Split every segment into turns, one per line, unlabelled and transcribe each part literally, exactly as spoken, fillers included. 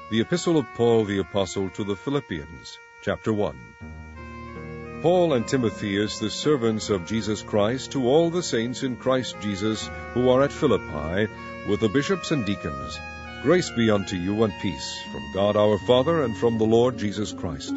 The Epistle of Paul the Apostle to the Philippians, chapter one. Paul and Timotheus, the servants of Jesus Christ, to all the saints in Christ Jesus who are at Philippi, with the bishops and deacons, grace be unto you and peace, from God our Father and from the Lord Jesus Christ.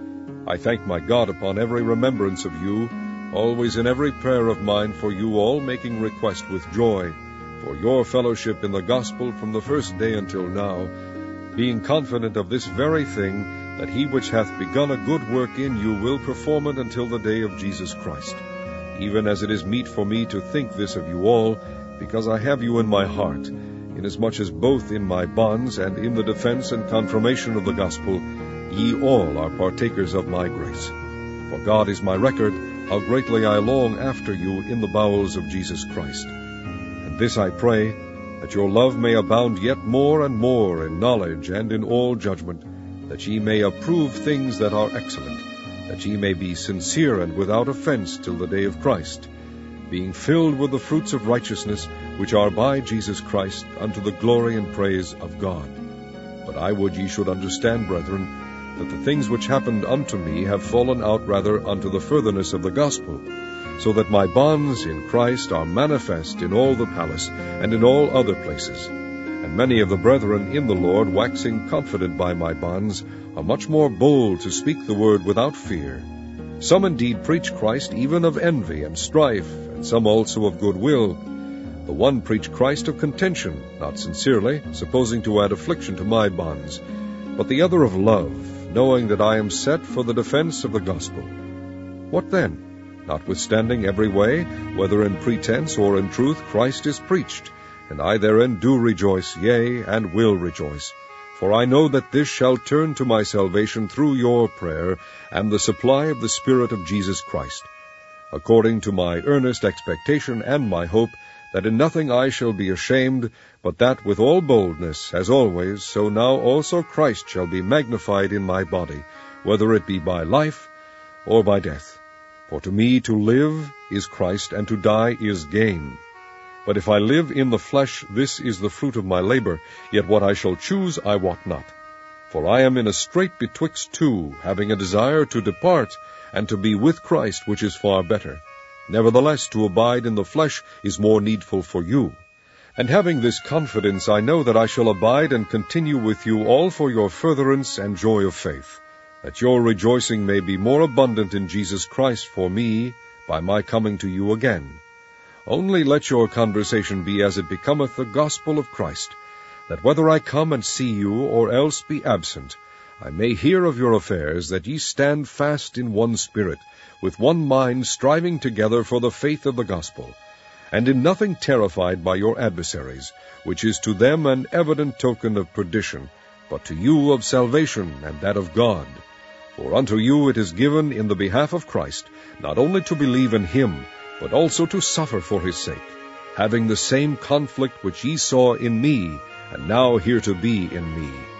I thank my God upon every remembrance of you, always in every prayer of mine for you all, making request with joy, for your fellowship in the gospel from the first day until now, being confident of this very thing, that he which hath begun a good work in you will perform it until the day of Jesus Christ. Even as it is meet for me to think this of you all, because I have you in my heart, inasmuch as both in my bonds and in the defense and confirmation of the gospel, ye all are partakers of my grace. For God is my record, how greatly I long after you in the bowels of Jesus Christ. And this I pray, that your love may abound yet more and more in knowledge and in all judgment, that ye may approve things that are excellent, that ye may be sincere and without offense till the day of Christ, being filled with the fruits of righteousness, which are by Jesus Christ, unto the glory and praise of God. But I would ye should understand, brethren, that the things which happened unto me have fallen out rather unto the furtherance of the gospel, so that my bonds in Christ are manifest in all the palace and in all other places. And many of the brethren in the Lord, waxing confident by my bonds, are much more bold to speak the word without fear. Some indeed preach Christ even of envy and strife, and some also of good will. The one preach Christ of contention, not sincerely, supposing to add affliction to my bonds, but the other of love, knowing that I am set for the defense of the gospel. What then? Notwithstanding every way, whether in pretense or in truth, Christ is preached, and I therein do rejoice, yea, and will rejoice. For I know that this shall turn to my salvation through your prayer, and the supply of the Spirit of Jesus Christ, according to my earnest expectation and my hope, that in nothing I shall be ashamed, but that with all boldness, as always, so now also Christ shall be magnified in my body, whether it be by life or by death. For to me to live is Christ, and to die is gain. But if I live in the flesh, this is the fruit of my labor, yet what I shall choose I wot not. For I am in a strait betwixt two, having a desire to depart, and to be with Christ, which is far better. Nevertheless, to abide in the flesh is more needful for you. And having this confidence, I know that I shall abide and continue with you all for your furtherance and joy of faith, that your rejoicing may be more abundant in Jesus Christ for me, by my coming to you again. Only let your conversation be as it becometh the gospel of Christ, that whether I come and see you, or else be absent, I may hear of your affairs, that ye stand fast in one spirit, with one mind, striving together for the faith of the gospel, and in nothing terrified by your adversaries, which is to them an evident token of perdition, but to you of salvation, and that of God. For unto you it is given in the behalf of Christ, not only to believe in him, but also to suffer for his sake, having the same conflict which ye saw in me, and now hear to be in me.